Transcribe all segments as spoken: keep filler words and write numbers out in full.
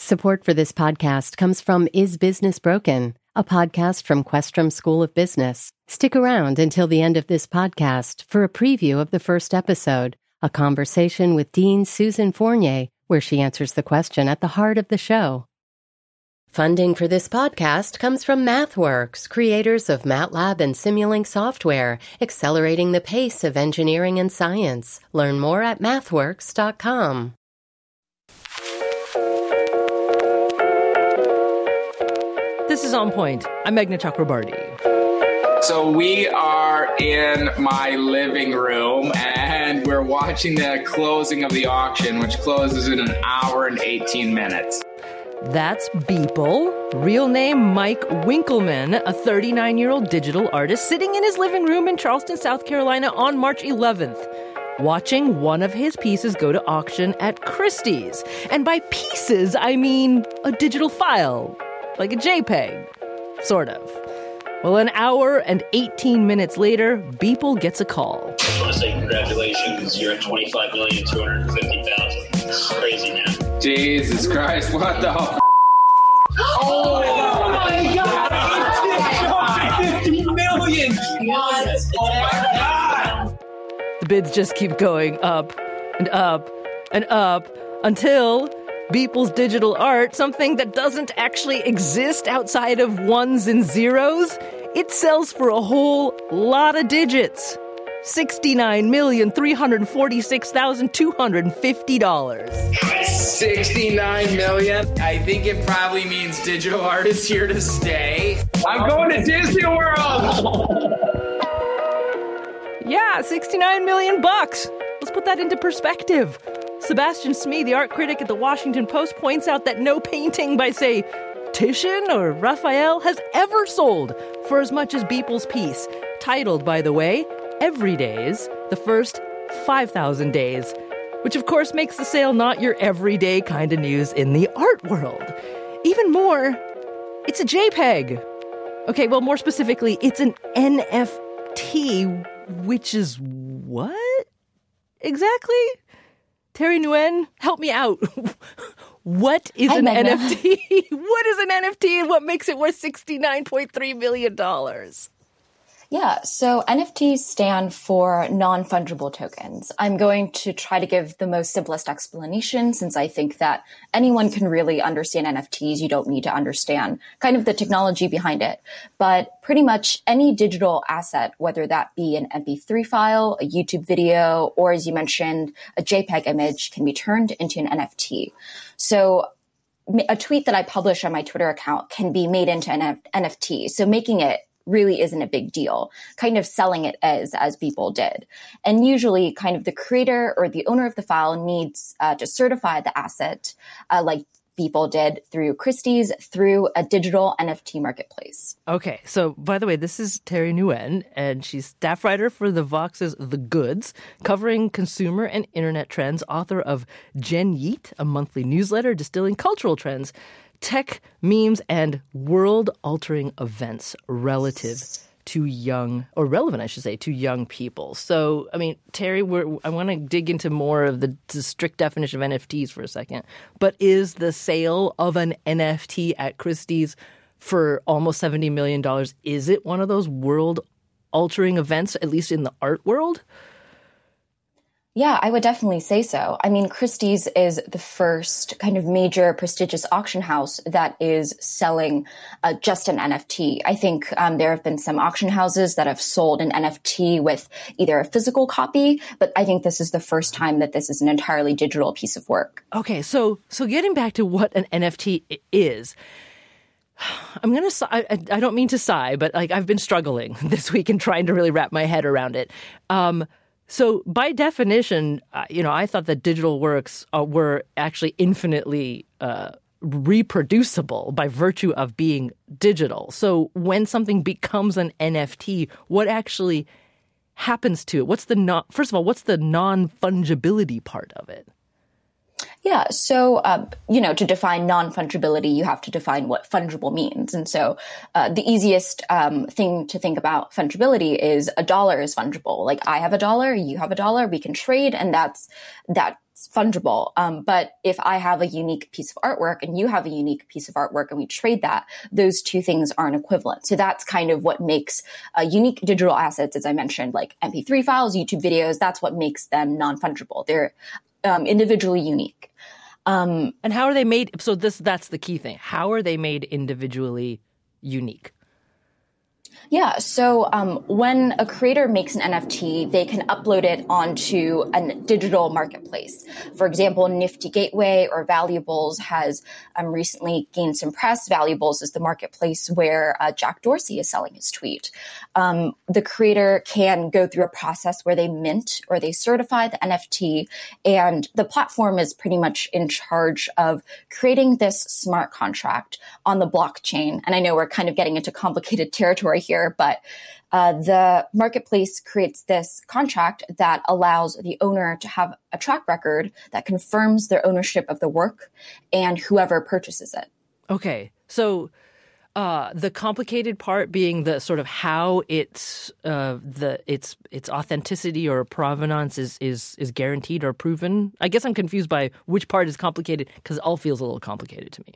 Support for this podcast comes from Is Business Broken, a podcast from Questrom School of Business. Stick around until the end of this podcast for a preview of the first episode, a conversation with Dean Susan Fournier, where she answers the question at the heart of the show. Funding for this podcast comes from MathWorks, creators of MATLAB and Simulink software, accelerating the pace of engineering and science. Learn more at mathworks dot com. This is On Point. I'm Meghna Chakrabarti. So we are in my living room and we're watching the closing of the auction, which closes in an hour and eighteen minutes. That's Beeple, real name Mike Winkelman, a thirty-nine-year-old digital artist sitting in his living room in Charleston, South Carolina on March eleventh, watching one of his pieces go to auction at Christie's. And by pieces, I mean a digital file. Like a JPEG. Sort of. Well, an hour and eighteen minutes later, Beeple gets a call. I just want to say congratulations. You're at twenty-five million two hundred fifty thousand. It's crazy, man. Jesus Christ, what the f- Oh, oh my God! fifty million! What? Oh my God! The bids just keep going up and up and up until Beeple's digital art, something that doesn't actually exist outside of ones and zeros, it sells for a whole lot of digits. sixty-nine million three hundred forty-six thousand two hundred fifty dollars. sixty-nine million? I think it probably means digital art is here to stay. I'm going to Disney World! Yeah, sixty-nine million bucks. Let's put that into perspective. Sebastian Smee, the art critic at the Washington Post, points out that no painting by, say, Titian or Raphael has ever sold for as much as Beeple's piece, titled, by the way, Every Days, the first five thousand days, which of course makes the sale not your everyday kind of news in the art world. Even more, it's a JPEG. Okay, well, more specifically, it's an N F T, which is what exactly? Terry Nguyen, help me out. What is Hi, an Meghna. N F T? What is an N F T and what makes it worth sixty-nine point three million dollars? Yeah, so N F Ts stand for non-fungible tokens. I'm going to try to give the most simplest explanation since I think that anyone can really understand N F Ts. You don't need to understand kind of the technology behind it. But pretty much any digital asset, whether that be an M P three file, a YouTube video, or as you mentioned, a JPEG image, can be turned into an N F T. So a tweet that I publish on my Twitter account can be made into an N F T. So making it really isn't a big deal, kind of selling it as, as Beeple did. And usually kind of the creator or the owner of the file needs uh, to certify the asset, uh, like Beeple did through Christie's, through a digital N F T marketplace. Okay, so by the way, this is Terry Nguyen, and she's staff writer for the Vox's The Goods, covering consumer and internet trends, author of Gen Yeet, a monthly newsletter distilling cultural trends, tech, memes, and world-altering events relative to young, or relevant, I should say, to young people. So, I mean, Terry, we're, I want to dig into more of the, the strict definition of N F Ts for a second. But is the sale of an N F T at Christie's for almost seventy million dollars, is it one of those world-altering events, at least in the art world? Yeah, I would definitely say so. I mean, Christie's is the first kind of major prestigious auction house that is selling uh, just an N F T. I think um, there have been some auction houses that have sold an N F T with either a physical copy, but I think this is the first time that this is an entirely digital piece of work. Okay, so so getting back to what an N F T is, I'm going to, I, I don't mean to sigh, but like I've been struggling this week and trying to really wrap my head around it. Um, So by definition, uh, you know, I thought that digital works uh, were actually infinitely uh, reproducible by virtue of being digital. So when something becomes an N F T, what actually happens to it? What's the non, first of all, what's the non-fungibility part of it? Yeah. So, um, you know, to define non-fungibility, you have to define what fungible means. And so uh, the easiest um, thing to think about fungibility is a dollar is fungible. Like I have a dollar, you have a dollar, we can trade. And that's that it's fungible. Um, but if I have a unique piece of artwork and you have a unique piece of artwork and we trade that, those two things aren't equivalent. So that's kind of what makes uh, unique digital assets, as I mentioned, like M P three files, YouTube videos, that's what makes them non-fungible. They're um, individually unique. Um, and how are they made? So this that's the key thing. How are they made individually unique? Yeah, so um, when a creator makes an N F T, they can upload it onto a digital marketplace. For example, Nifty Gateway or Valuables has um, recently gained some press. Valuables is the marketplace where uh, Jack Dorsey is selling his tweet. Um, the creator can go through a process where they mint or they certify the N F T, and the platform is pretty much in charge of creating this smart contract on the blockchain. And I know we're kind of getting into complicated territory here, but uh, the marketplace creates this contract that allows the owner to have a track record that confirms their ownership of the work and whoever purchases it. Okay, so uh, the complicated part being the sort of how it's uh, the its its authenticity or provenance is is is guaranteed or proven. I guess I'm confused by which part is complicated because it all feels a little complicated to me.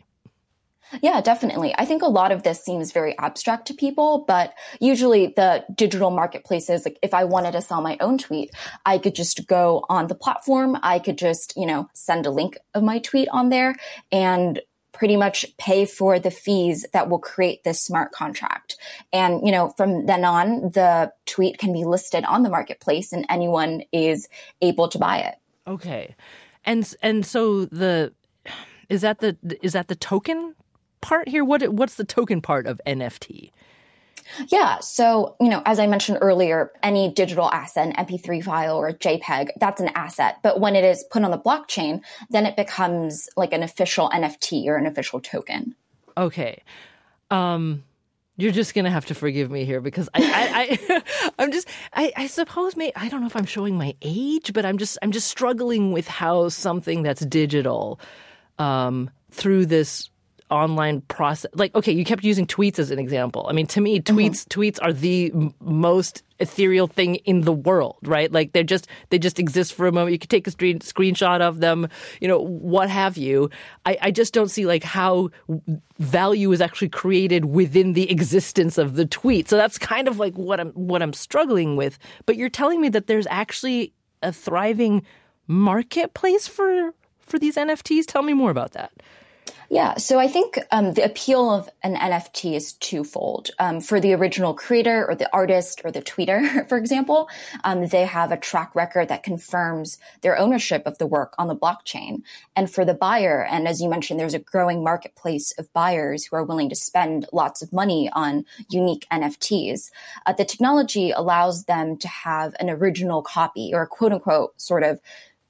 Yeah, definitely. I think a lot of this seems very abstract to people, but usually the digital marketplaces, like if I wanted to sell my own tweet, I could just go on the platform. I could just, you know, send a link of my tweet on there and pretty much pay for the fees that will create this smart contract. And, you know, from then on, the tweet can be listed on the marketplace and anyone is able to buy it. Okay. And and so the is that the is that the token part here? What what's the token part of N F T? Yeah. So, you know, as I mentioned earlier, any digital asset, an M P three file or a JPEG, that's an asset. But when it is put on the blockchain, then it becomes like an official N F T or an official token. Okay. Um, you're just going to have to forgive me here because I, I, I I'm just, I, I suppose may I don't know if I'm showing my age, but I'm just, I'm just struggling with how something that's digital, um, through this online process, like, okay, you kept using tweets as an example. I mean, to me, tweets mm-hmm. tweets are the m- most ethereal thing in the world, right? Like they're just they just exist for a moment. You could take a screen, screenshot of them, you know, what have you. I, I just don't see like how value is actually created within the existence of the tweet. So that's kind of like what I'm what I'm struggling with. But you're telling me that there's actually a thriving marketplace for for these N F Ts. Tell me more about that. Yeah, so I think um, the appeal of an N F T is twofold. Um, for the original creator or the artist or the tweeter, for example, um, they have a track record that confirms their ownership of the work on the blockchain. And for the buyer, and as you mentioned, there's a growing marketplace of buyers who are willing to spend lots of money on unique N F Ts. Uh, the technology allows them to have an original copy or a quote unquote sort of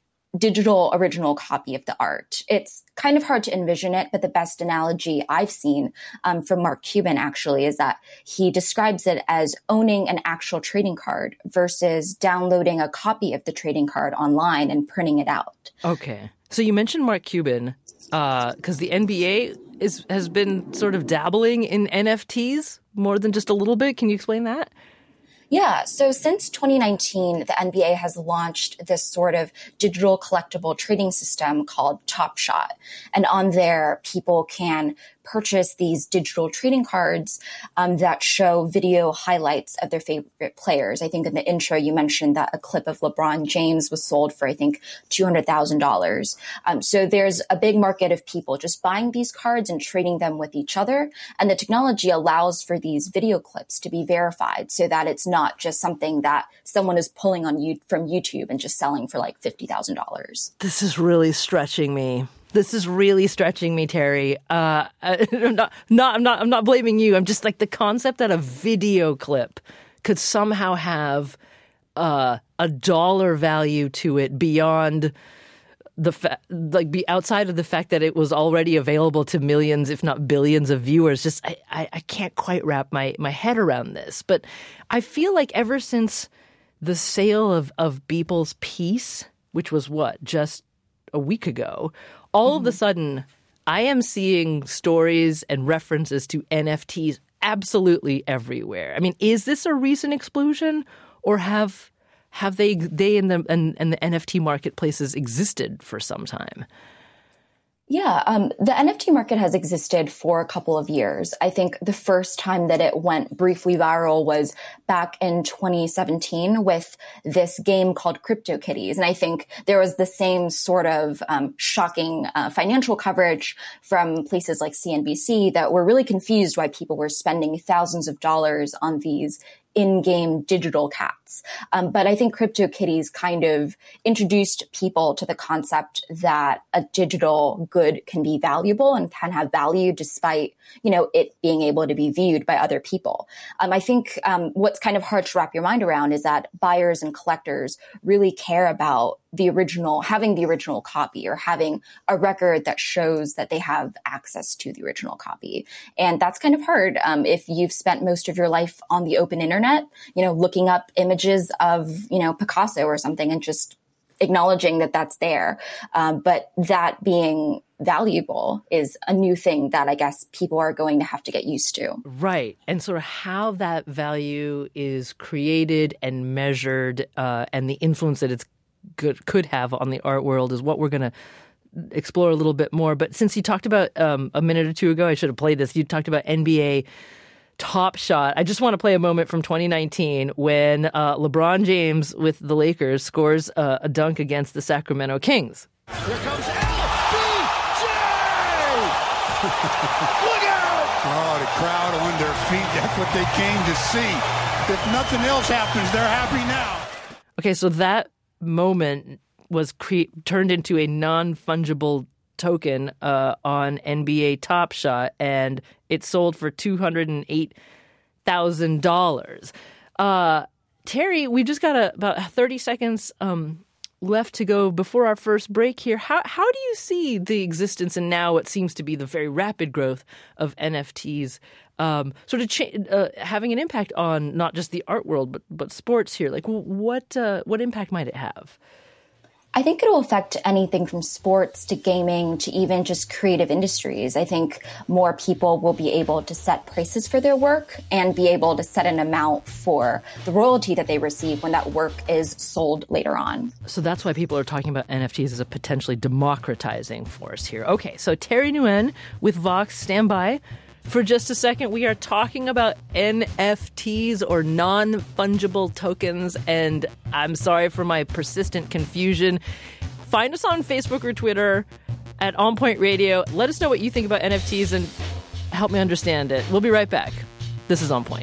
digital original copy of the art. It's kind of hard to envision it, but the best analogy I've seen um, from Mark Cuban actually is that he describes it as owning an actual trading card versus downloading a copy of the trading card online and printing it out. Okay. So you mentioned Mark Cuban because uh, the N B A is has been sort of dabbling in N F Ts more than just a little bit. Can you explain that? Yeah. So since twenty nineteen, the N B A has launched this sort of digital collectible trading system called Top Shot. And on there, people can purchase these digital trading cards um, that show video highlights of their favorite players. I think in the intro, you mentioned that a clip of LeBron James was sold for, I think, two hundred thousand dollars. Um, so there's a big market of people just buying these cards and trading them with each other. And the technology allows for these video clips to be verified so that it's not just something that someone is pulling on you from YouTube and just selling for like fifty thousand dollars. This is really stretching me. This is really stretching me, Terry. Uh, I'm not, not, I'm not, I'm not blaming you. I'm just like the concept that a video clip could somehow have uh, a dollar value to it beyond the fa- like be outside of the fact that it was already available to millions, if not billions, of viewers. Just I, I, I can't quite wrap my, my head around this. But I feel like ever since the sale of of Beeple's piece, which was what just a week ago, all mm-hmm. of a sudden, I am seeing stories and references to N F Ts absolutely everywhere. I mean, is this a recent explosion, or have have they they and the and, and the N F T marketplaces existed for some time? Yeah, um, the N F T market has existed for a couple of years. I think the first time that it went briefly viral was back in twenty seventeen with this game called CryptoKitties. And I think there was the same sort of um, shocking uh, financial coverage from places like C N B C that were really confused why people were spending thousands of dollars on these in-game digital cats. Um, but I think CryptoKitties kind of introduced people to the concept that a digital good can be valuable and can have value despite, you know, it being able to be viewed by other people. Um, I think um, what's kind of hard to wrap your mind around is that buyers and collectors really care about the original, having the original copy or having a record that shows that they have access to the original copy. And that's kind of hard um, if you've spent most of your life on the open internet, you know, looking up images of, you know, Picasso or something and just acknowledging that that's there. Um, but that being valuable is a new thing that I guess people are going to have to get used to. Right. And sort of how that value is created and measured uh, and the influence that it's Could, could have on the art world is what we're going to explore a little bit more. But since you talked about um, a minute or two ago, I should have played this. You talked about N B A Top Shot. I just want to play a moment from twenty nineteen when uh, LeBron James with the Lakers scores uh, a dunk against the Sacramento Kings. Here comes L B J! Look out! Oh, the crowd on their feet. That's what they came to see. If nothing else happens, they're happy now. Okay, so that moment was cre- turned into a non-fungible token uh, on N B A Top Shot, and it sold for two hundred eight thousand dollars. Uh, Terry, we just got a, about thirty seconds um, left to go before our first break here. How how do you see the existence and now what seems to be the very rapid growth of N F Ts um, sort of cha- uh, having an impact on not just the art world but but sports here? Like, what uh, what impact might it have? I think it'll affect anything from sports to gaming to even just creative industries. I think more people will be able to set prices for their work and be able to set an amount for the royalty that they receive when that work is sold later on. So that's why people are talking about N F Ts as a potentially democratizing force here. Okay, so Terry Nguyen with Vox, stand by. For just a second, we are talking about N F Ts or non-fungible tokens, and I'm sorry for my persistent confusion. Find us on Facebook or Twitter at On Point Radio. Let us know what you think about N F Ts and help me understand it. We'll be right back. This is On Point.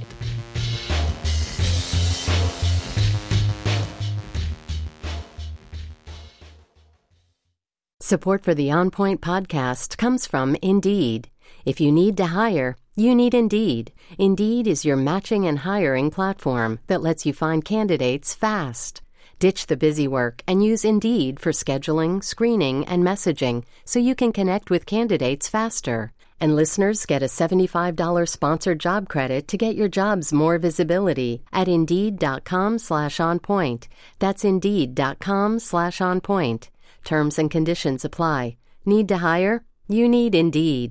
Support for the On Point podcast comes from Indeed. If you need to hire, you need Indeed. Indeed is your matching and hiring platform that lets you find candidates fast. Ditch the busy work and use Indeed for scheduling, screening, and messaging so you can connect with candidates faster. And listeners get a seventy-five dollars sponsored job credit to get your jobs more visibility at Indeed.com slash on point. That's Indeed.com slash on point. Terms and conditions apply. Need to hire? You need Indeed.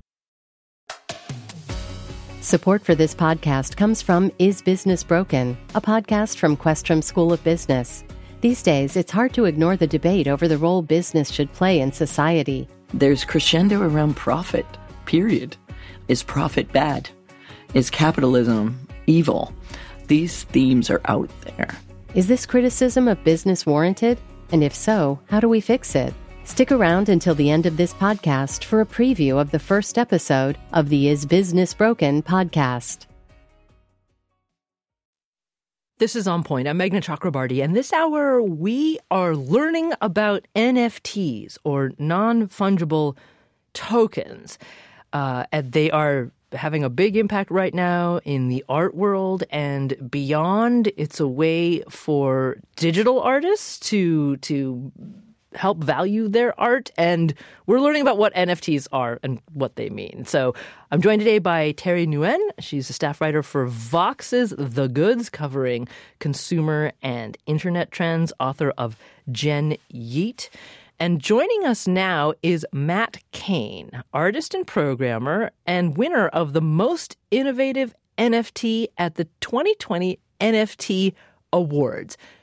Support for this podcast comes from Is Business Broken?, a podcast from Questrom School of Business. These days, it's hard to ignore the debate over the role business should play in society. There's crescendo around profit, period. Is profit bad? Is capitalism evil? These themes are out there. Is this criticism of business warranted? And if so, how do we fix it? Stick around until the end of this podcast for a preview of the first episode of the Is Business Broken podcast. This is On Point. I'm Meghna Chakrabarty, and this hour we are learning about N F Ts, or non-fungible tokens. Uh, and they are having a big impact right now in the art world and beyond. It's a way for digital artists to to help value their art, and we're learning about what N F Ts are and what they mean. So I'm joined today by Terry Nguyen. She's a staff writer for Vox's The Goods, covering consumer and internet trends, author of Gen Yeet. And joining us now is Matt Kane, artist and programmer and winner of the most innovative N F T at the twenty twenty N F T Awards.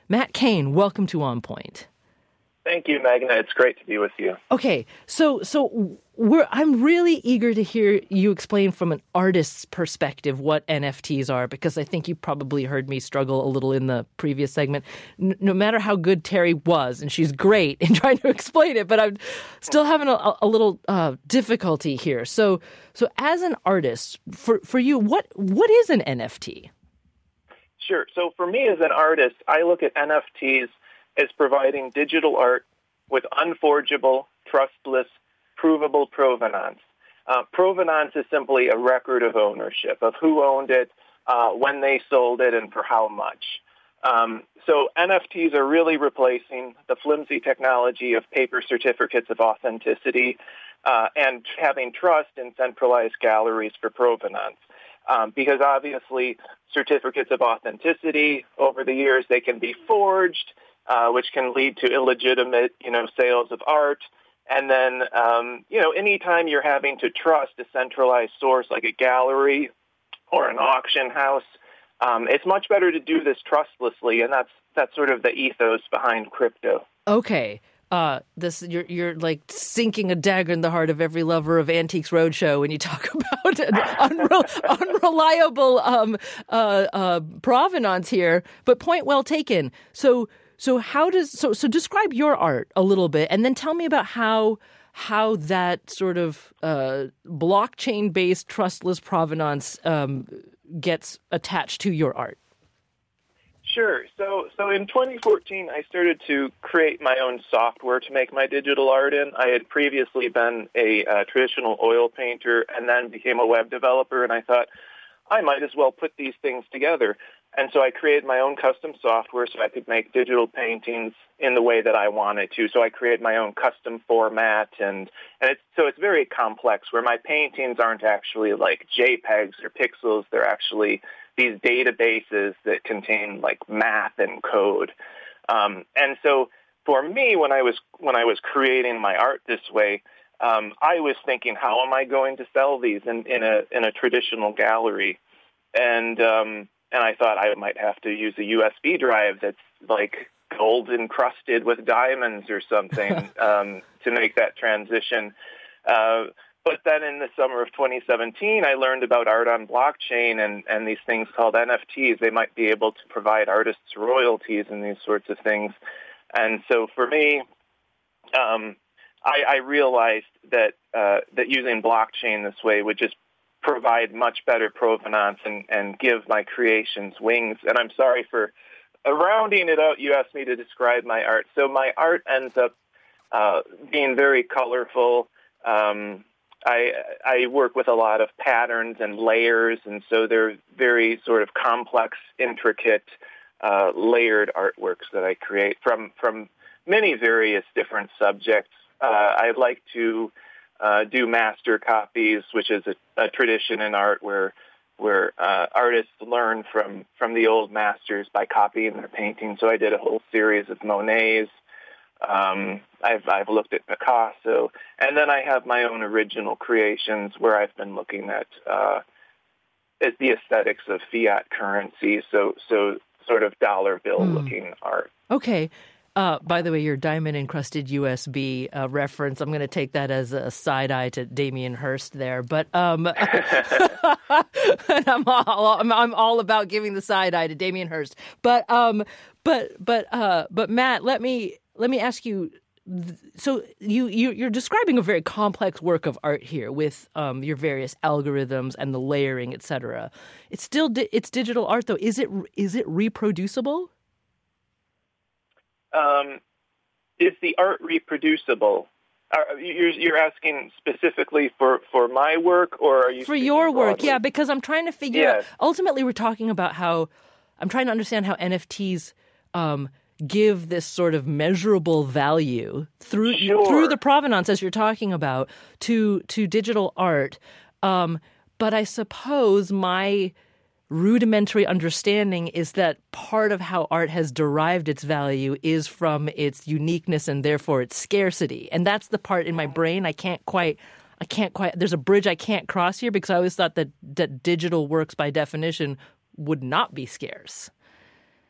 Matt Kane, welcome to On Point. Thank you, Magna. It's great to be with you. Okay, so so we're I'm really eager to hear you explain from an artist's perspective what N F Ts are, because I think you probably heard me struggle a little in the previous segment. N- no matter how good Terry was, and she's great in trying to explain it, but I'm still having a, a little uh, difficulty here. So so as an artist, for for you, what what is an N F T? Sure. So for me as an artist, I look at N F Ts as providing digital art with unforgeable, trustless, provable provenance. Uh, provenance is simply a record of ownership, of who owned it, uh, when they sold it, and for how much. Um, so N F Ts are really replacing the flimsy technology of paper certificates of authenticity uh, and having trust in centralized galleries for provenance. Um, because obviously certificates of authenticity over the years, they can be forged, Uh, which can lead to illegitimate, you know, sales of art. And then, um, you know, anytime you're having to trust a centralized source like a gallery or an auction house, um, it's much better to do this trustlessly, and that's that's sort of the ethos behind crypto. Okay. Uh, this you're you're like sinking a dagger in the heart of every lover of Antiques Roadshow when you talk about an unre- unreliable um, uh, uh, provenance here. But point well taken. So. So how does so so describe your art a little bit, and then tell me about how how that sort of uh, blockchain-based trustless provenance um, gets attached to your art. Sure. So so in twenty fourteen, I started to create my own software to make my digital art in. I had previously been a uh, traditional oil painter and then became a web developer, and I thought I might as well put these things together. And so I created my own custom software so I could make digital paintings in the way that I wanted to. So I created my own custom format, and, and it's, so it's very complex, where my paintings aren't actually like JPEGs or pixels. They're actually these databases that contain like math and code. Um, and so for me, when I was when I was creating my art this way, um, I was thinking, how am I going to sell these in, in a in a traditional gallery? And um, and I thought I might have to use a U S B drive that's like gold encrusted with diamonds or something um, to make that transition. Uh, but then in the summer of twenty seventeen, I learned about art on blockchain and, and these things called N F Ts. They might be able to provide artists royalties and these sorts of things. And so for me, um, I, I realized that uh, that using blockchain this way would just provide much better provenance and, and give my creations wings. And I'm sorry for uh, rounding it out. You asked me to describe my art. So my art ends up uh, being very colorful. Um, I, I work with a lot of patterns and layers, and so they're very sort of complex, intricate, uh, layered artworks that I create from, from many various different subjects. Uh, I like to uh, do master copies, which is a, a tradition in art where where uh, artists learn from, from the old masters by copying their paintings. So I did a whole series of Monets. Um, I've I've looked at Picasso, and then I have my own original creations where I've been looking at uh, at the aesthetics of fiat currency. So so sort of dollar bill mm. looking art. Okay. Uh, by the way, your diamond-encrusted U S B uh, reference, I'm going to take that as a side-eye to Damien Hirst there. But um, I'm, all, I'm, I'm all about giving the side-eye to Damien Hirst. But um, but but uh, but Matt, let me let me ask you. So you, you you're describing a very complex work of art here with um, your various algorithms and the layering, et cetera. It's still di- it's digital art, though. Is it is it reproducible? Um, is the art reproducible? Are, you're, you're asking specifically for, for my work, or are you for your broadly? work? Yeah, because I'm trying to figure yes. out. Ultimately, we're talking about how I'm trying to understand how N F Ts um, give this sort of measurable value through sure. through the provenance, as you're talking about, to to digital art. Um, but I suppose my rudimentary understanding is that part of how art has derived its value is from its uniqueness and therefore its scarcity. And that's the part in my brain I can't quite I can't quite there's a bridge I can't cross here, because I always thought that that digital works by definition would not be scarce.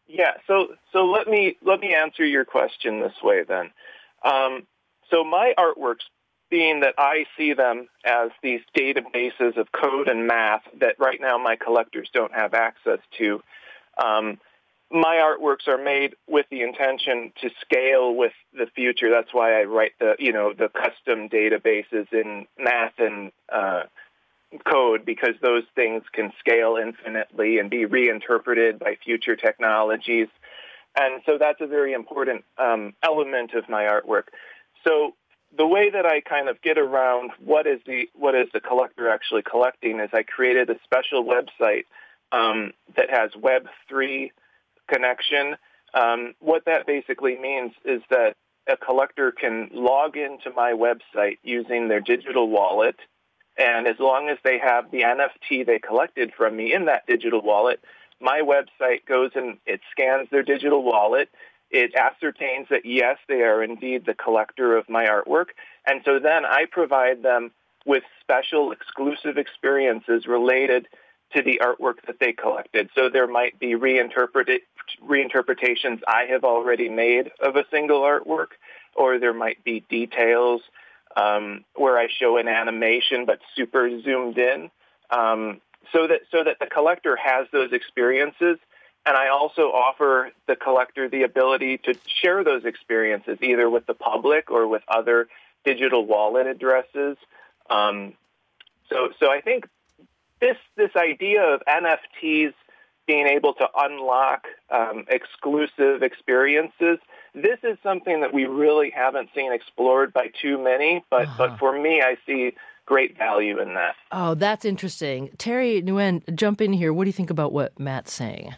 Yeah, so so let me let me answer your question this way then. Um, so my artworks, being that I see them as these databases of code and math that right now my collectors don't have access to, um, my artworks are made with the intention to scale with the future. That's why I write the you know the custom databases in math and uh, code, because those things can scale infinitely and be reinterpreted by future technologies. And so that's a very important um, element of my artwork. So the way that I kind of get around what is the what is the collector actually collecting is I created a special website um, that has Web three connection. Um, what that basically means is that a collector can log into my website using their digital wallet, and as long as they have the N F T they collected from me in that digital wallet, my website goes and it scans their digital wallet. It ascertains that, yes, they are indeed the collector of my artwork. And so then I provide them with special exclusive experiences related to the artwork that they collected. So there might be reinterpreted, reinterpretations I have already made of a single artwork, or there might be details um, where I show an animation but super zoomed in, um, so that so that the collector has those experiences. And I also offer the collector the ability to share those experiences either with the public or with other digital wallet addresses. Um, so, so I think this this idea of N F Ts being able to unlock um, exclusive experiences, this is something that we really haven't seen explored by too many. But uh-huh. but for me, I see great value in that. Oh, that's interesting. Terry Nguyen, jump in here. What do you think about what Matt's saying?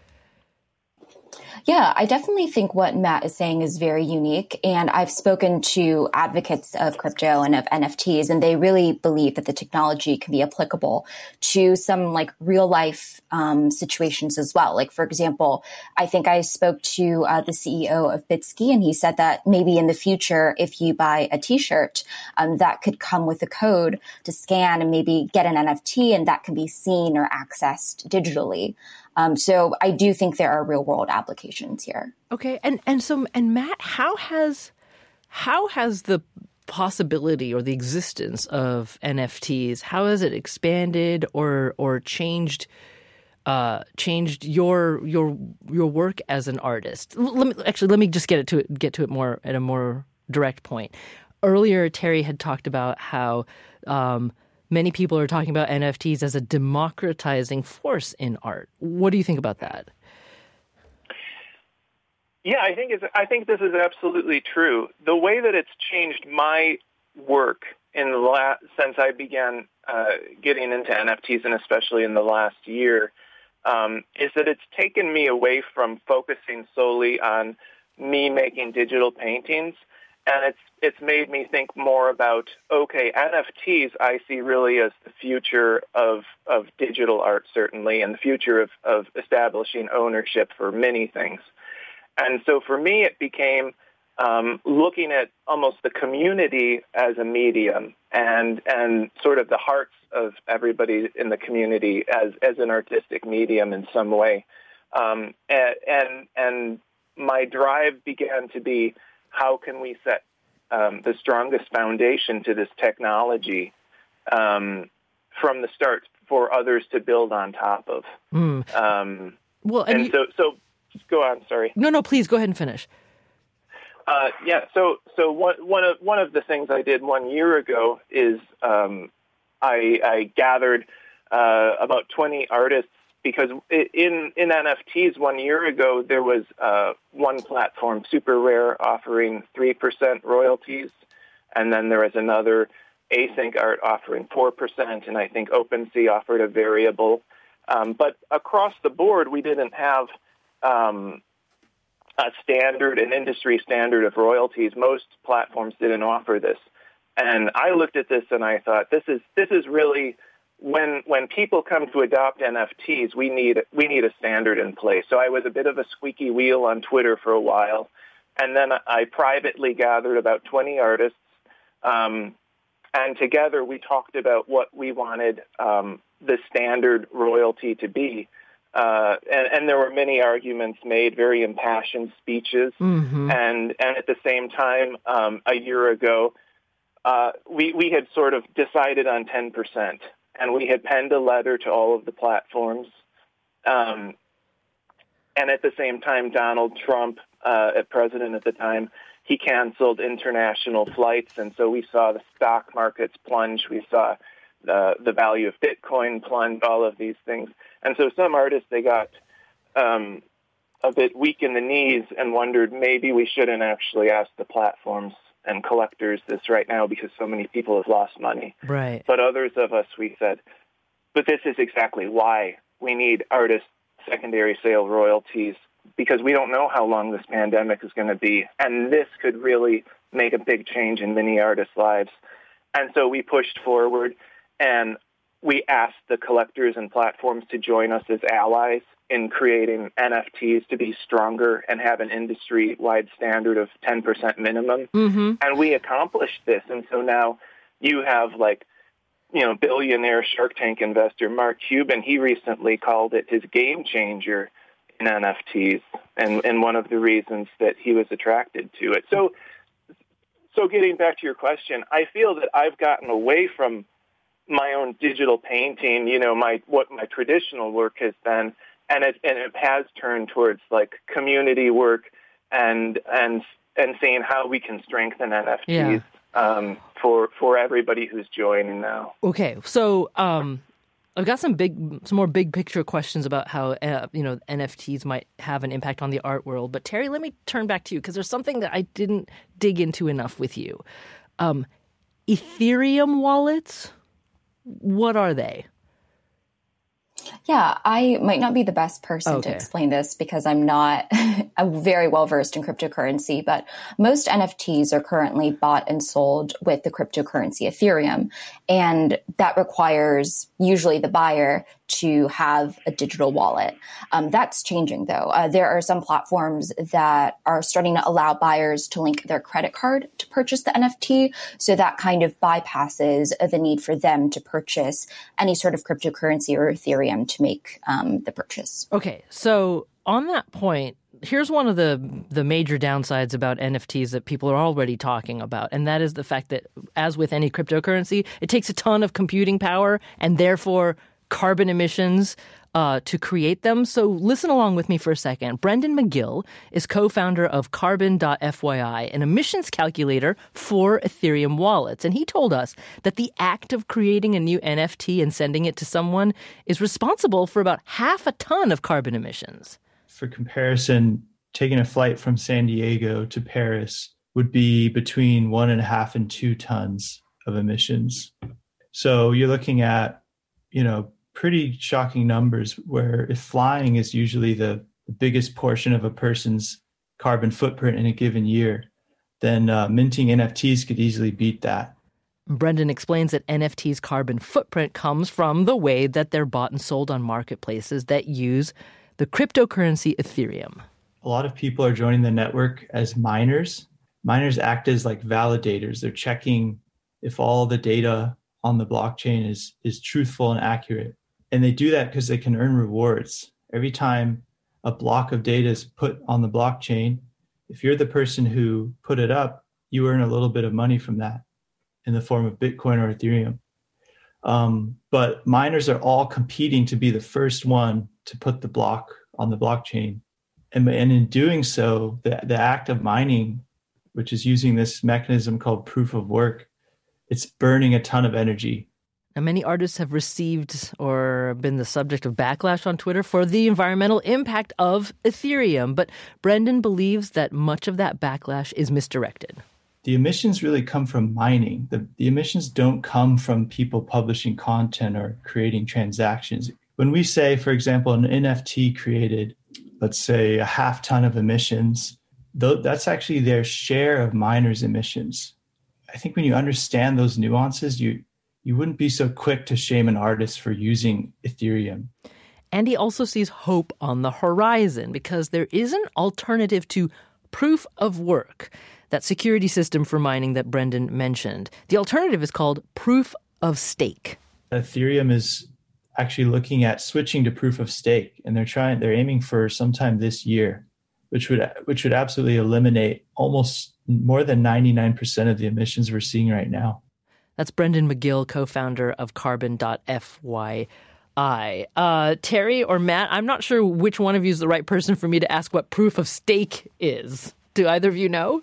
Yeah, I definitely think what Matt is saying is very unique. And I've spoken to advocates of crypto and of N F Ts, and they really believe that the technology can be applicable to some like real life um, situations as well. Like, for example, I think I spoke to uh, the C E O of Bitski, and he said that maybe in the future, if you buy a t-shirt, um, that could come with a code to scan and maybe get an N F T, and that can be seen or accessed digitally. Um, so I do think there are real world applications here. Okay, and and so and Matt, how has how has the possibility or the existence of N F Ts, how has it expanded or or changed uh, changed your your your work as an artist? Let me actually let me just get it to it, get to it more at a more direct point. Earlier, Terry had talked about how Um, many people are talking about N F Ts as a democratizing force in art. What do you think about that? Yeah, I think it's, I think this is absolutely true. The way that it's changed my work in the la- since I began uh, getting into N F Ts, and especially in the last year, um, is that it's taken me away from focusing solely on me making digital paintings. And it's it's made me think more about, okay, N F Ts I see really as the future of, of digital art, certainly, and the future of, of establishing ownership for many things. And so for me, it became um, looking at almost the community as a medium and and sort of the hearts of everybody in the community as, as an artistic medium in some way. Um, and, and, and my drive began to be, how can we set um, the strongest foundation to this technology um, from the start for others to build on top of? Mm. Um, well, and, and you... so, so go on. Sorry. No, no, please go ahead and finish. Uh, yeah. So, so one one of one of the things I did one year ago is um, I, I gathered uh, about twenty artists. Because in, in N F Ts one year ago, there was uh, one platform, Super Rare, offering three percent royalties. And then there was another, Async Art, offering four percent. And I think OpenSea offered a variable. Um, but across the board, we didn't have um, a standard, an industry standard of royalties. Most platforms didn't offer this. And I looked at this and I thought, this is this is really... When when people come to adopt N F Ts, we need we need a standard in place. So I was a bit of a squeaky wheel on Twitter for a while, and then I privately gathered about twenty artists, um, and together we talked about what we wanted um, the standard royalty to be. Uh, and, and there were many arguments made, very impassioned speeches. Mm-hmm. And, and at the same time, um, a year ago, uh, we, we had sort of decided on ten percent. And we had penned a letter to all of the platforms. Um, and at the same time, Donald Trump, uh, president at the time, he canceled international flights. And so we saw the stock markets plunge. We saw the, the value of Bitcoin plunge, all of these things. And so some artists, they got um, a bit weak in the knees and wondered maybe we shouldn't actually ask the platforms and collectors this right now because so many people have lost money. Right. But others of us, we said, but this is exactly why we need artist secondary sale royalties, because we don't know how long this pandemic is going to be. And this could really make a big change in many artists' lives. And so we pushed forward and we asked the collectors and platforms to join us as allies in creating N F Ts to be stronger and have an industry-wide standard of ten percent minimum. Mm-hmm. And we accomplished this. And so now you have, like, you know, billionaire Shark Tank investor Mark Cuban, he recently called it his game changer in N F Ts, and, and one of the reasons that he was attracted to it. So, so getting back to your question, I feel that I've gotten away from my own digital painting, you know, my what my traditional work has been, and it and it has turned towards like community work and and and seeing how we can strengthen N F Ts Yeah. um, for for everybody who's joining now. Okay, so um, I've got some big, some more big picture questions about how uh, you know N F Ts might have an impact on the art world. But Terry, let me turn back to you because there's something that I didn't dig into enough with you. Um, Ethereum wallets. What are they? Yeah, I might not be the best person Okay. to explain this because I'm not very well versed in cryptocurrency, but most N F Ts are currently bought and sold with the cryptocurrency Ethereum. And that requires usually the buyer to have a digital wallet. Um, that's changing, though. Uh, there are some platforms that are starting to allow buyers to link their credit card to purchase the N F T. So that kind of bypasses the need for them to purchase any sort of cryptocurrency or Ethereum to make um, the purchase. Okay, so on that point, here's one of the the major downsides about N F Ts that people are already talking about, and that is the fact that, as with any cryptocurrency, it takes a ton of computing power and therefore carbon emissions uh, to create them. So listen along with me for a second. Brendan McGill is co-founder of Carbon dot F Y I, an emissions calculator for Ethereum wallets. And he told us that the act of creating a new N F T and sending it to someone is responsible for about half a ton of carbon emissions. For comparison, taking a flight from San Diego to Paris would be between one and a half and two tons of emissions. So you're looking at, you know, pretty shocking numbers where if flying is usually the, the biggest portion of a person's carbon footprint in a given year, then uh, minting N F Ts could easily beat that. Brendan explains that N F Ts' carbon footprint comes from the way that they're bought and sold on marketplaces that use the cryptocurrency Ethereum. A lot of people are joining the network as miners. Miners act as like validators. They're checking if all the data on the blockchain is, is truthful and accurate. And they do that because they can earn rewards. Every time a block of data is put on the blockchain, if you're the person who put it up, you earn a little bit of money from that in the form of Bitcoin or Ethereum. Um, but miners are all competing to be the first one to put the block on the blockchain. And, and in doing so, the, the act of mining, which is using this mechanism called proof of work, it's burning a ton of energy. Now, many artists have received or been the subject of backlash on Twitter for the environmental impact of Ethereum. But Brendan believes that much of that backlash is misdirected. The emissions really come from mining. The, the emissions don't come from people publishing content or creating transactions. When we say, for example, an N F T created, let's say, a half ton of emissions, th- that's actually their share of miners' emissions. I think when you understand those nuances, you you wouldn't be so quick to shame an artist for using Ethereum. And he also sees hope on the horizon because there is an alternative to proof of work, that security system for mining that Brendan mentioned. The alternative is called proof of stake. Ethereum is actually looking at switching to proof of stake, and they're trying, they're aiming for sometime this year, which would which would absolutely eliminate almost more than ninety-nine percent of the emissions we're seeing right now. That's Brendan McGill, co-founder of Carbon dot F Y I. Uh, Terry or Matt, I'm not sure which one of you is the right person for me to ask what proof of stake is. Do either of you know?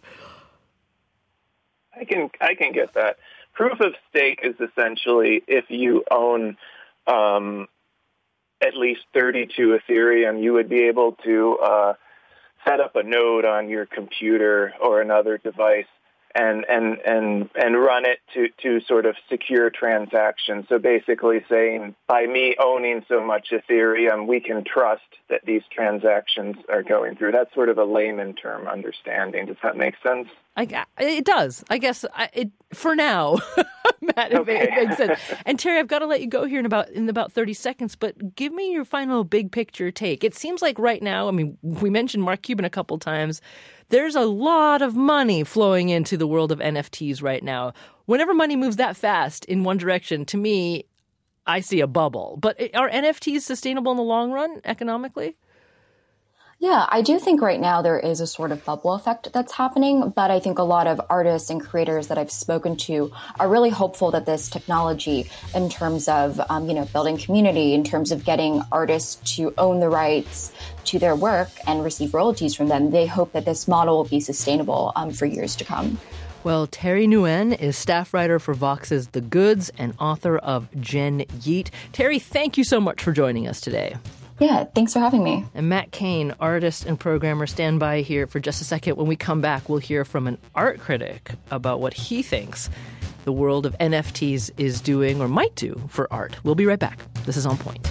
I can I can get that. Proof of stake is essentially if you own um, at least thirty-two Ethereum, you would be able to uh, set up a node on your computer or another device and and and and run it to to sort of secure transactions. So basically saying, by me owning so much Ethereum, we can trust that these transactions are going through. That's sort of a layman term understanding. Does that make sense? I, it does. I guess I, it for now, Matt, it, okay. it makes sense. And Terry, I've got to let you go here in about in about thirty seconds, but give me your final big picture take. It seems like right now, I mean, we mentioned Mark Cuban a couple times. There's a lot of money flowing into the world of N F Ts right now. Whenever money moves that fast in one direction, to me, I see a bubble. But are N F Ts sustainable in the long run economically? Yeah, I do think right now there is a sort of bubble effect that's happening, but I think a lot of artists and creators that I've spoken to are really hopeful that this technology, in terms of, um, you know, building community, in terms of getting artists to own the rights to their work and receive royalties from them, they hope that this model will be sustainable um, for years to come. Well, Terry Nguyen is staff writer for Vox's The Goods and author of Gen Yeet. Terry, thank you so much for joining us today. Yeah, thanks for having me. And Matt Kane, artist and programmer, stand by here for just a second. When we come back, we'll hear from an art critic about what he thinks the world of N F Ts is doing or might do for art. We'll be right back. This is On Point.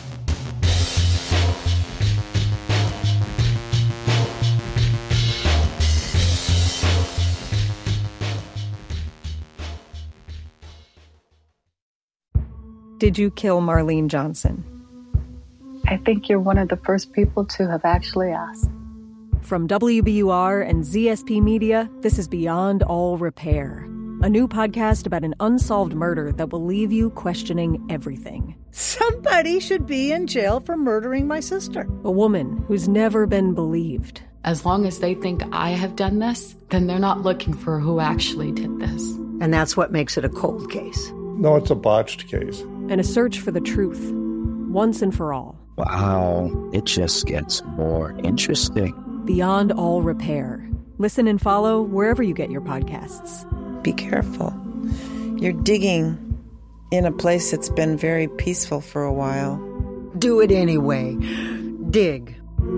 Did you kill Marlene Johnson? I think you're one of the first people to have actually asked. From W B U R and Z S P Media, this is Beyond All Repair, a new podcast about an unsolved murder that will leave you questioning everything. Somebody should be in jail for murdering my sister. A woman who's never been believed. As long as they think I have done this, then they're not looking for who actually did this. And that's what makes it a cold case. No, it's a botched case. And a search for the truth, once and for all. Wow, it just gets more interesting. Beyond All Repair. Listen and follow wherever you get your podcasts. Be careful. You're digging in a place that's been very peaceful for a while. Do it anyway. Dig.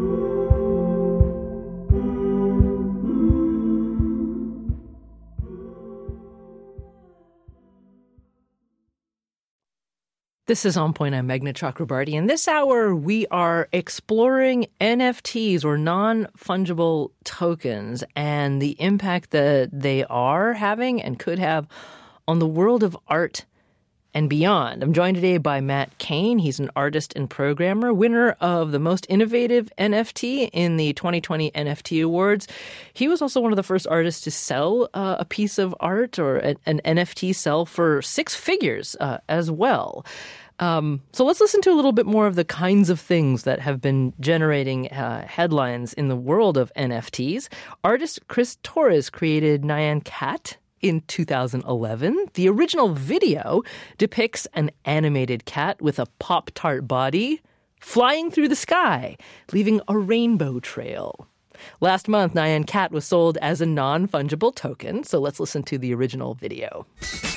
This is On Point. I'm Meghna Chakrabarti. In this hour, we are exploring N F Ts or non-fungible tokens and the impact that they are having and could have on the world of art and beyond. I'm joined today by Matt Kane. He's an artist and programmer, winner of the most innovative N F T in the twenty twenty N F T Awards. He was also one of the first artists to sell uh, a piece of art or a, an N F T sell for six figures uh, as well. Um, so let's listen to a little bit more of the kinds of things that have been generating uh, headlines in the world of N F Ts. Artist Chris Torres created Nyan Cat in two thousand eleven. The original video depicts an animated cat with a Pop-Tart body flying through the sky, leaving a rainbow trail. Last month, Nyan Cat was sold as a non-fungible token, so let's listen to the original video.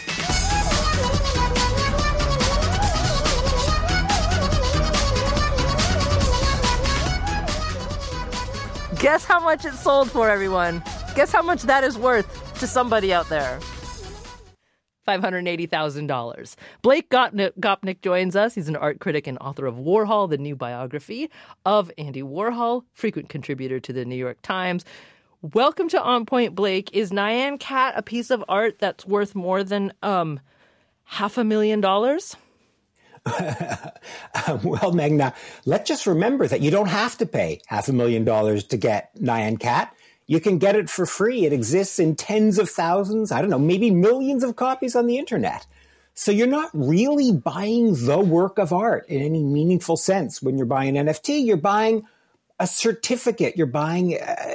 Guess how much it sold for, everyone. Guess how much that is worth to somebody out there. five hundred eighty thousand dollars. Blake Gopnik joins us. He's an art critic and author of Warhol, the new biography of Andy Warhol, frequent contributor to the New York Times. Welcome to On Point, Blake. Is Nyan Cat a piece of art that's worth more than um, half a million dollars? Well, Meghna, let's just remember that you don't have to pay half a million dollars to get Nyan Cat. You can get it for free. It exists in tens of thousands, I don't know, maybe millions of copies on the internet. So you're not really buying the work of art in any meaningful sense. When you're buying an N F T, you're buying a certificate. You're buying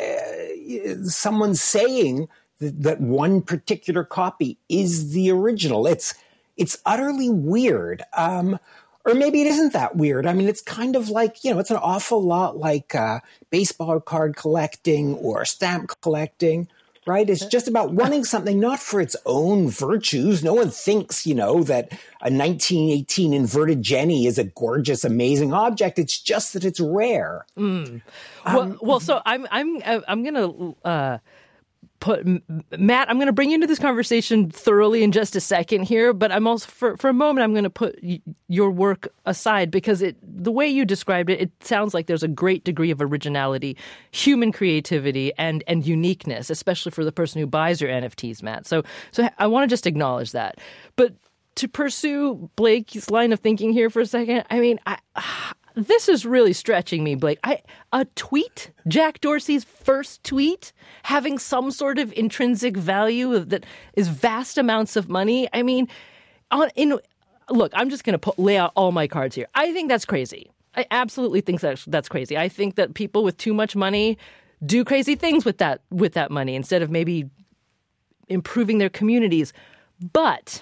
uh, someone saying that, that one particular copy is the original. It's it's utterly weird. Um, or maybe it isn't that weird. I mean, it's kind of like, you know, it's an awful lot like uh, baseball card collecting or stamp collecting. Right? It's just about wanting something not for its own virtues. No one thinks, you know, that a nineteen eighteen inverted Jenny is a gorgeous, amazing object. It's just that it's rare. Mm. Well, um, well, so I'm I'm I'm going to uh, put Matt. I'm going to bring you into this conversation thoroughly in just a second here, but I'm also for for a moment I'm going to put y- your work aside because it the way you described it, it sounds like there's a great degree of originality, human creativity, and and uniqueness, especially for the person who buys your N F Ts, Matt. So so I want to just acknowledge that, but to pursue Blake's line of thinking here for a second, I mean, I. This is really stretching me, Blake. I, a tweet, Jack Dorsey's first tweet, having some sort of intrinsic value that is vast amounts of money. I mean, on in look, I'm just going to lay out all my cards here. I think that's crazy. I absolutely think that's that's crazy. I think that people with too much money do crazy things with that with that money instead of maybe improving their communities. But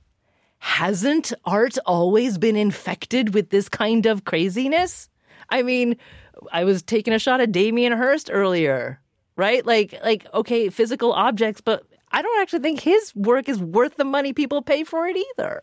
hasn't art always been infected with this kind of craziness? I mean, I was taking a shot at Damien Hirst earlier, right? Like, like okay, physical objects, but I don't actually think his work is worth the money people pay for it either.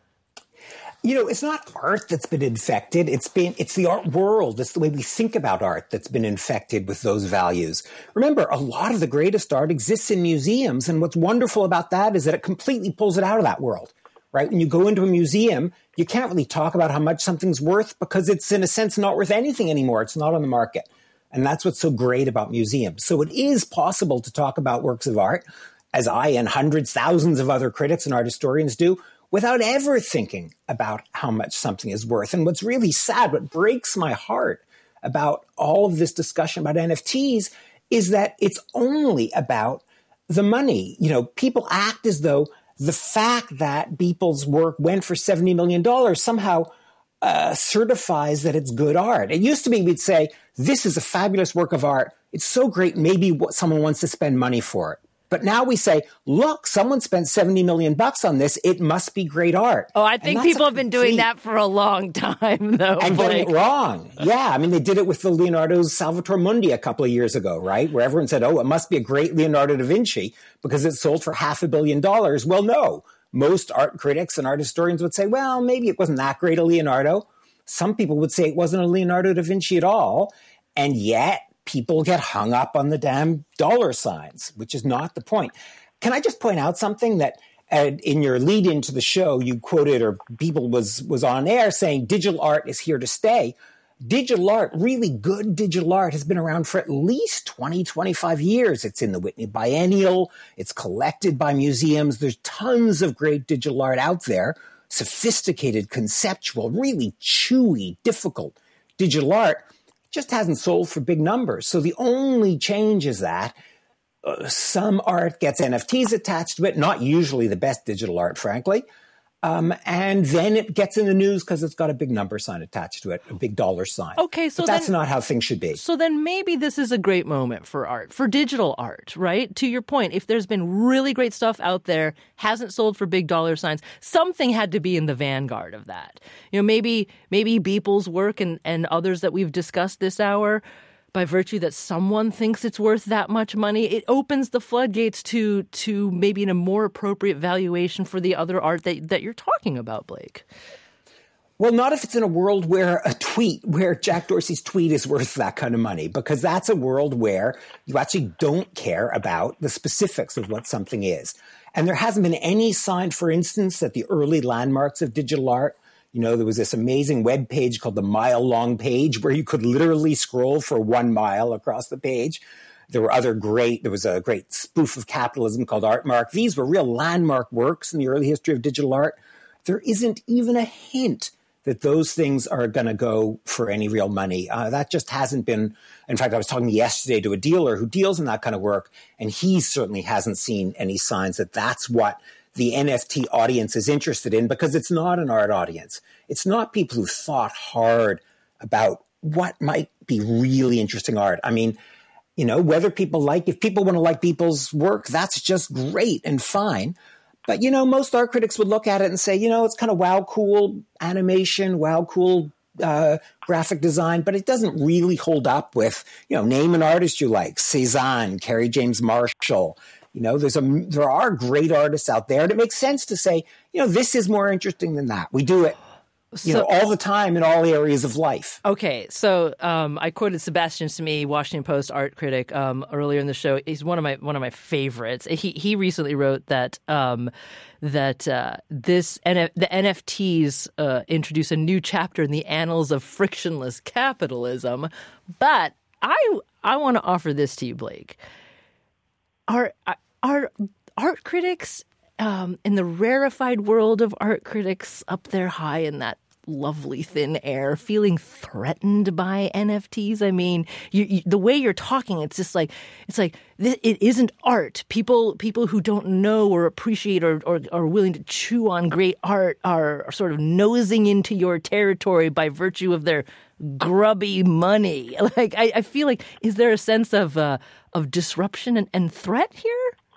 You know, it's not art that's been infected. It's been, it's the art world. It's the way we think about art that's been infected with those values. Remember, a lot of the greatest art exists in museums. And what's wonderful about that is that it completely pulls it out of that world. Right? When you go into a museum, you can't really talk about how much something's worth because it's, in a sense, not worth anything anymore. It's not on the market. And that's what's so great about museums. So it is possible to talk about works of art, as I and hundreds, thousands of other critics and art historians do, without ever thinking about how much something is worth. And what's really sad, what breaks my heart about all of this discussion about N F Ts is that it's only about the money. You know, people act as though the fact that Beeple's work went for seventy million dollars somehow uh, certifies that it's good art. It used to be we'd say, this is a fabulous work of art. It's so great, maybe what someone wants to spend money for it. But now we say, look, someone spent seventy million bucks on this. It must be great art. Oh, I think people have been complete... doing that for a long time, though. And Blake. getting it wrong. Yeah. I mean, they did it with the Leonardo's Salvator Mundi a couple of years ago, right? Where everyone said, oh, it must be a great Leonardo da Vinci because it sold for half a billion dollars. Well, no. Most art critics and art historians would say, well, maybe it wasn't that great a Leonardo. Some people would say it wasn't a Leonardo da Vinci at all. And yet, people get hung up on the damn dollar signs, which is not the point. Can I just point out something that uh, in your lead into the show, you quoted, or people was, was on air saying digital art is here to stay. Digital art, really good digital art, has been around for at least twenty, twenty-five years. It's in the Whitney Biennial. It's collected by museums. There's tons of great digital art out there. Sophisticated, conceptual, really chewy, difficult digital art. Just hasn't sold for big numbers. So the only change is that uh, some art gets N F Ts attached to it, not usually the best digital art, frankly. Um, and then it gets in the news because it's got a big number sign attached to it, a big dollar sign. Okay, so but that's then, not how things should be. So then maybe this is a great moment for art, for digital art, right? To your point, if there's been really great stuff out there, hasn't sold for big dollar signs, something had to be in the vanguard of that. You know, maybe maybe Beeple's work and, and others that we've discussed this hour, by virtue that someone thinks it's worth that much money, it opens the floodgates to to maybe in a more appropriate valuation for the other art that, that you're talking about, Blake. Well, not if it's in a world where a tweet, where Jack Dorsey's tweet is worth that kind of money, because that's a world where you actually don't care about the specifics of what something is. And there hasn't been any sign, for instance, that the early landmarks of digital art, you know, there was this amazing web page called the Mile Long Page where you could literally scroll for one mile across the page. There were other great, there was a great spoof of capitalism called Artmark. These were real landmark works in the early history of digital art. There isn't even a hint that those things are going to go for any real money. Uh, that just hasn't been. In fact, I was talking yesterday to a dealer who deals in that kind of work, and he certainly hasn't seen any signs that that's what the N F T audience is interested in, because it's not an art audience. It's not people who've thought hard about what might be really interesting art. I mean, you know, whether people like, if people want to like people's work, that's just great and fine. But, you know, most art critics would look at it and say, you know, it's kind of wow, cool animation, wow, cool uh, graphic design, but it doesn't really hold up with, you know, name an artist you like, Cezanne, Kerry James Marshall. You know, there's a, there are great artists out there, and it makes sense to say, you know, this is more interesting than that. We do it, you so, know, all the time in all areas of life. Okay, so um, I quoted Sebastian Smee, Washington Post art critic, um, earlier in the show. He's one of my one of my favorites. He he recently wrote that um, that uh, this N- the N F Ts uh, introduce a new chapter in the annals of frictionless capitalism. But I I want to offer this to you, Blake. Are are art critics um, in the rarefied world of art critics up there high in that lovely thin air, feeling threatened by N F Ts? I mean, you, you, the way you're talking, it's just like it's like th- it isn't art. People people who don't know or appreciate or, or are willing to chew on great art are, are sort of nosing into your territory by virtue of their grubby money. Like I, I feel like, is there a sense of uh, of disruption and, and threat here?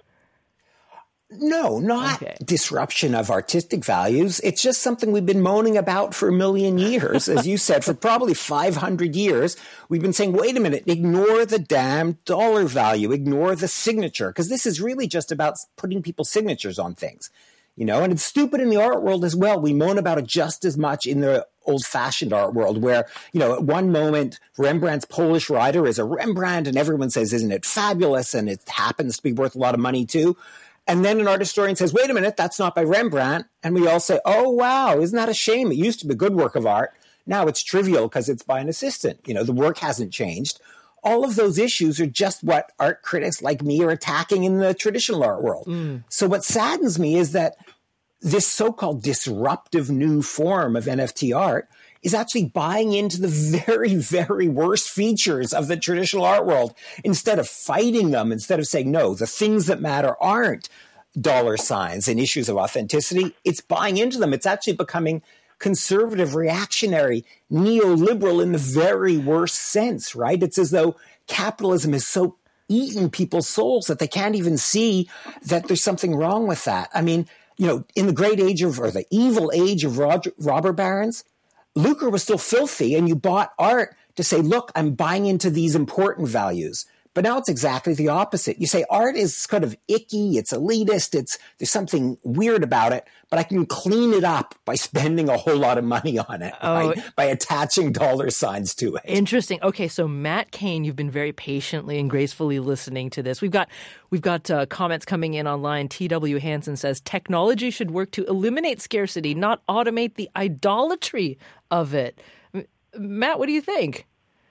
No, not okay. Disruption of artistic values. It's just something we've been moaning about for a million years. As you said, for probably five hundred years, we've been saying, wait a minute, ignore the damn dollar value, ignore the signature, because this is really just about putting people's signatures on things. You know, and it's stupid in the art world as well. We moan about it just as much in the old-fashioned art world where, you know, at one moment, Rembrandt's Polish Rider is a Rembrandt and everyone says, isn't it fabulous? And it happens to be worth a lot of money too. And then an art historian says, wait a minute, that's not by Rembrandt. And we all say, oh, wow, isn't that a shame? It used to be a good work of art. Now it's trivial because it's by an assistant. You know, the work hasn't changed. All of those issues are just what art critics like me are attacking in the traditional art world. Mm. So what saddens me is that this so-called disruptive new form of N F T art is actually buying into the very, very worst features of the traditional art world instead of fighting them, instead of saying, no, the things that matter aren't dollar signs and issues of authenticity. It's buying into them. It's actually becoming conservative, reactionary, neoliberal in the very worst sense, right? It's as though capitalism has so eaten people's souls that they can't even see that there's something wrong with that. I mean, you know, in the great age of, or the evil age of Roger, robber barons, lucre was still filthy, and you bought art to say, look, I'm buying into these important values. But now it's exactly the opposite. You say art is kind of icky, it's elitist, it's there's something weird about it, but I can clean it up by spending a whole lot of money on it, oh, right? By attaching dollar signs to it. Interesting. Okay, so Matt Kane, you've been very patiently and gracefully listening to this. We've got we've got uh, comments coming in online. T W Hansen says, technology should work to eliminate scarcity, not automate the idolatry of it. M- Matt, what do you think?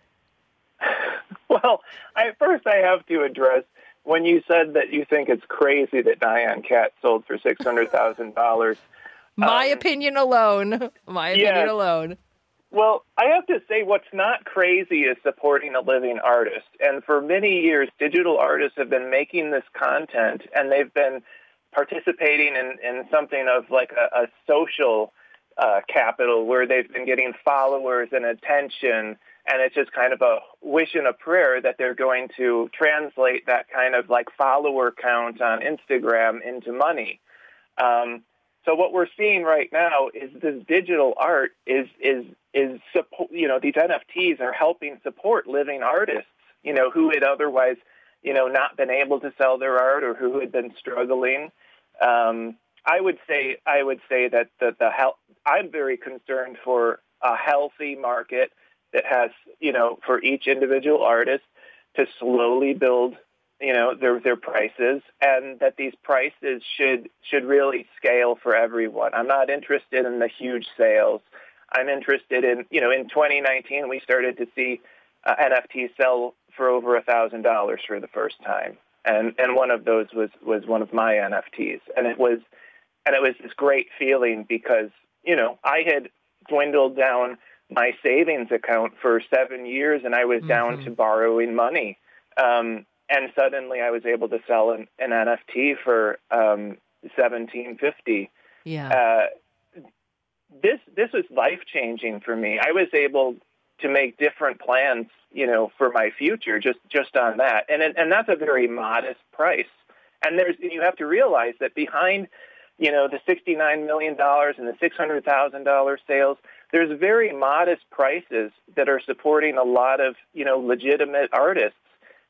Well, I, first I have to address when you said that you think it's crazy that Nyan Cat sold for six hundred thousand dollars. My um, opinion alone. My opinion yeah. alone. Well, I have to say what's not crazy is supporting a living artist. And for many years, digital artists have been making this content, and they've been participating in, in something of like a, a social uh, capital where they've been getting followers and attention. And it's just kind of a wish and a prayer that they're going to translate that kind of like follower count on Instagram into money. Um, so what we're seeing right now is this digital art is is is support. You know, these N F Ts are helping support living artists. You know, who had otherwise, you know, not been able to sell their art or who had been struggling. Um, I would say I would say that the, the health, I'm very concerned for a healthy market that has, you know, for each individual artist to slowly build, you know, their their prices, and that these prices should should really scale for everyone. I'm not interested in the huge sales. I'm interested in, you know, in twenty nineteen we started to see uh, N F Ts sell for over a thousand dollars for the first time, and and one of those was was one of my N F Ts, and it was and it was this great feeling because, you know, I had dwindled down my savings account for seven years, and I was mm-hmm. down to borrowing money. Um, and suddenly I was able to sell an, an N F T for, um, seventeen fifty. Yeah. Uh, this this was life changing for me. I was able to make different plans, you know, for my future just just on that, and and that's a very modest price. And there's you have to realize that behind, you know, the sixty-nine million dollars and the six hundred thousand dollars sales, there's very modest prices that are supporting a lot of, you know, legitimate artists.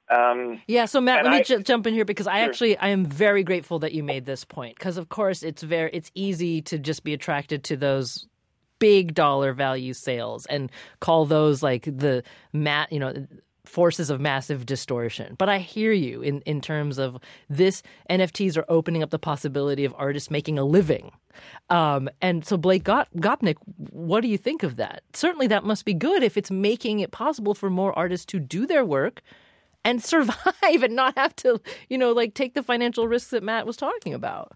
Um, yeah, so Matt, let me I, j- jump in here because I sure. actually I am very grateful that you made this point because, of course, it's very it's easy to just be attracted to those big dollar value sales and call those like the mat, you know, forces of massive distortion. But I hear you in, in terms of this N F Ts are opening up the possibility of artists making a living. Um, and so Blake Got- Gopnik, what do you think of that? Certainly that must be good if it's making it possible for more artists to do their work and survive and not have to, you know, like take the financial risks that Matt was talking about.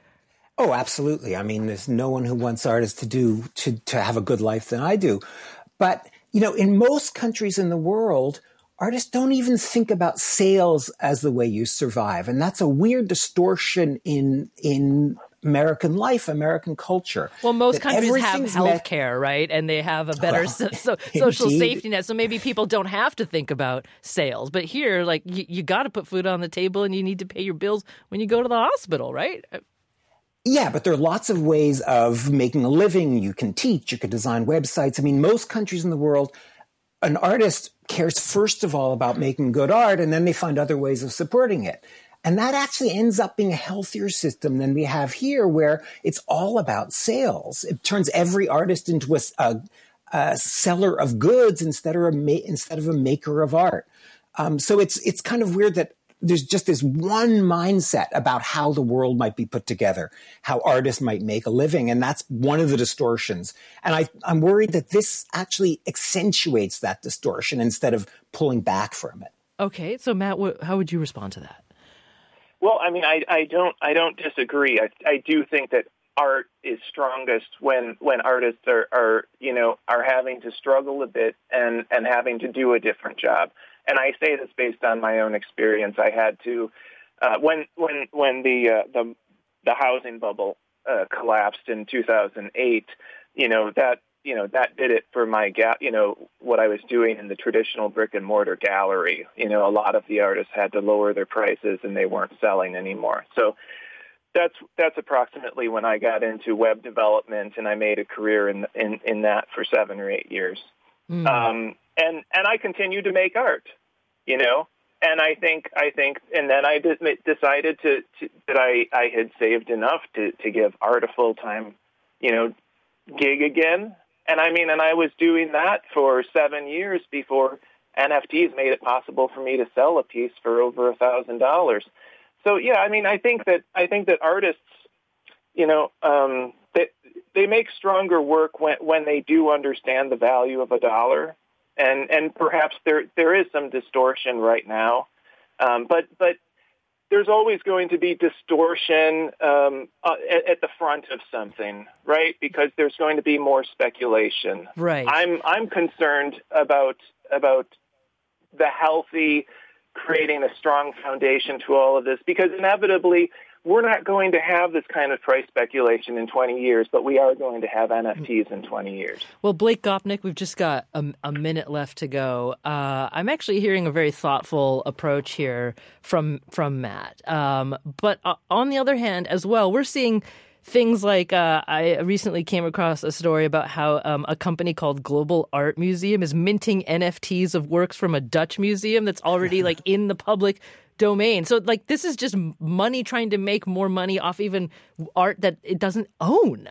Oh, absolutely. I mean, there's no one who wants artists to do to, to have a good life than I do. But, you know, in most countries in the world, artists don't even think about sales as the way you survive. And that's a weird distortion in in American life, American culture. Well, most countries have health met- care, right? And they have a better well, so, so, social safety net. So maybe people don't have to think about sales. But here, like, you, you got to put food on the table and you need to pay your bills when you go to the hospital, right? Yeah, but there are lots of ways of making a living. You can teach, you can design websites. I mean, most countries in the world, an artist cares first of all about making good art, and then they find other ways of supporting it. And that actually ends up being a healthier system than we have here, where it's all about sales. It turns every artist into a, a, a seller of goods instead of a, ma- instead of a maker of art. Um, so it's it's kind of weird that there's just this one mindset about how the world might be put together, how artists might make a living. And that's one of the distortions. And I, I'm worried that this actually accentuates that distortion instead of pulling back from it. Okay. So, Matt, wh- how would you respond to that? Well, I mean, I, I don't I don't disagree. I, I do think that art is strongest when, when artists are, are, you know, are having to struggle a bit and, and having to do a different job. And I say this based on my own experience. I had to uh, when when when the uh, the the housing bubble uh, collapsed in two thousand eight. You know that you know that did it for my ga- you know what I was doing in the traditional brick and mortar gallery. You know, a lot of the artists had to lower their prices and they weren't selling anymore. So that's that's approximately when I got into web development, and I made a career in in, in that for seven or eight years. Mm. Um, and and I continued to make art, you know. And I think I think, and then I de- decided to, to that I, I had saved enough to, to give art a full time, you know, gig again. And I mean, and I was doing that for seven years before N F Ts made it possible for me to sell a piece for over a thousand dollars. So yeah, I mean, I think that I think that artists, you know, um, they they make stronger work when when they do understand the value of a dollar. And and perhaps there there is some distortion right now, um, but but there's always going to be distortion um, uh, at, at the front of something, right? Because there's going to be more speculation. Right. I'm I'm concerned about about the healthy, creating a strong foundation to all of this, because inevitably we're not going to have this kind of price speculation in twenty years, but we are going to have N F Ts in twenty years. Well, Blake Gopnik, we've just got a, a minute left to go. Uh, I'm actually hearing a very thoughtful approach here from from Matt. Um, but uh, on the other hand, as well, we're seeing things like uh, I recently came across a story about how um, a company called Global Art Museum is minting N F Ts of works from a Dutch museum that's already like in the public domain. So like this is just money trying to make more money off even art that it doesn't own.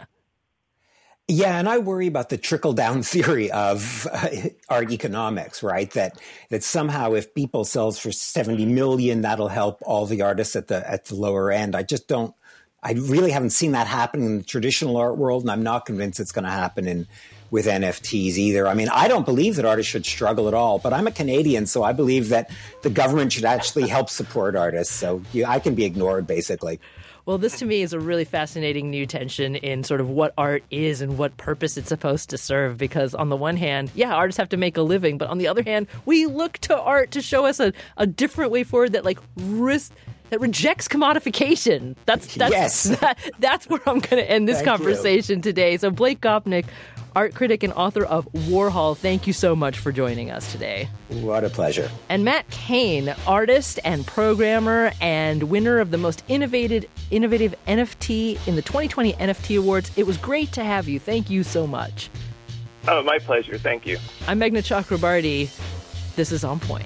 Yeah, and I worry about the trickle-down theory of uh, art economics, right? That that somehow if Beeple sells for seventy million, that'll help all the artists at the at the lower end. I just don't I really haven't seen that happen in the traditional art world, and I'm not convinced it's going to happen in with N F Ts either. I mean, I don't believe that artists should struggle at all, but I'm a Canadian, so I believe that the government should actually help support artists. So yeah, I can be ignored, basically. Well, this to me is a really fascinating new tension in sort of what art is and what purpose it's supposed to serve. Because on the one hand, yeah, artists have to make a living. But on the other hand, we look to art to show us a, a different way forward that like risk that rejects commodification. That's that's yes. that, that's where I'm going to end this Thank conversation you. today. So Blake Gopnik, art critic and author of Warhol, thank you so much for joining us today. What a pleasure. And Matt Kane, artist and programmer and winner of the most innovative innovative N F T in the twenty twenty N F T Awards. It was great to have you. Thank you so much. Oh, my pleasure. Thank you. I'm Meghna Chakrabarty. This is On Point.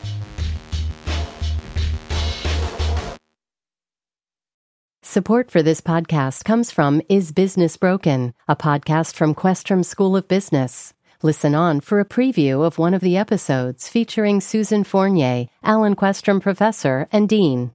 Support for this podcast comes from Is Business Broken, a podcast from Questrom School of Business. Listen on for a preview of one of the episodes featuring Susan Fournier, Alan Questrom Professor and Dean.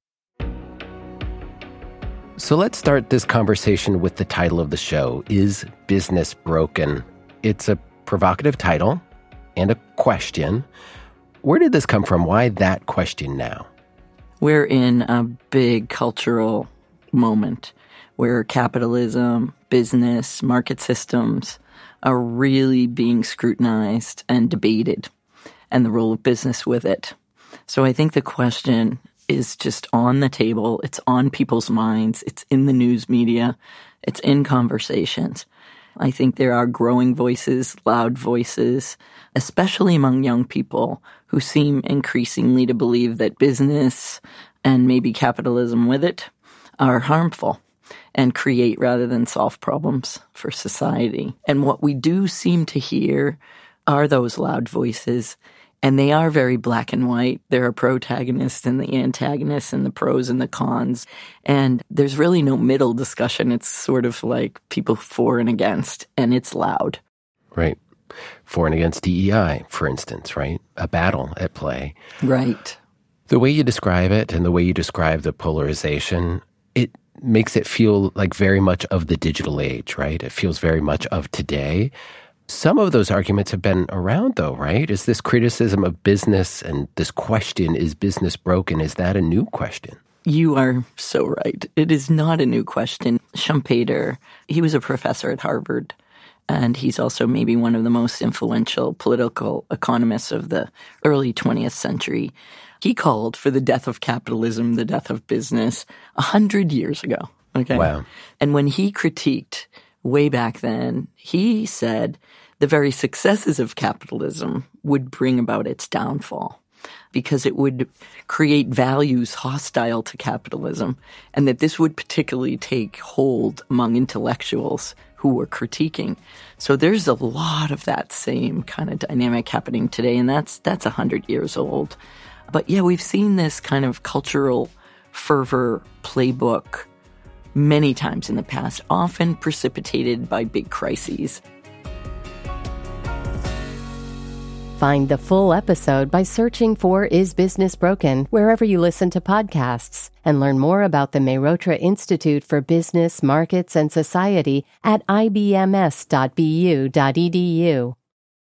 So let's start this conversation with the title of the show, Is Business Broken? It's a provocative title and a question. Where did this come from? Why that question now? We're in a big cultural moment where capitalism, business, market systems are really being scrutinized and debated, and the role of business with it. So I think the question is just on the table. It's on people's minds. It's in the news media. It's in conversations. I think there are growing voices, loud voices, especially among young people who seem increasingly to believe that business and maybe capitalism with it are harmful and create rather than solve problems for society. And what we do seem to hear are those loud voices, and they are very black and white. There are protagonists and the antagonists and the pros and the cons. And there's really no middle discussion. It's sort of like people for and against, and it's loud. Right. For and against D E I, for instance, right? A battle at play. Right. The way you describe it and the way you describe the polarization, it makes it feel like very much of the digital age, right? It feels very much of today. Some of those arguments have been around, though, right? Is this criticism of business and this question, is business broken, is that a new question? You are so right. It is not a new question. Schumpeter, he was a professor at Harvard, and he's also maybe one of the most influential political economists of the early twentieth century. He called for the death of capitalism, the death of business, a hundred years ago. Okay. Wow. And when he critiqued way back then, he said the very successes of capitalism would bring about its downfall because it would create values hostile to capitalism, and that this would particularly take hold among intellectuals who were critiquing. So there's a lot of that same kind of dynamic happening today, and that's that's a hundred years old. But yeah, we've seen this kind of cultural fervor playbook many times in the past, often precipitated by big crises. Find the full episode by searching for Is Business Broken wherever you listen to podcasts, and learn more about the Mehrotra Institute for Business, Markets, and Society at I B M S dot B U dot E D U.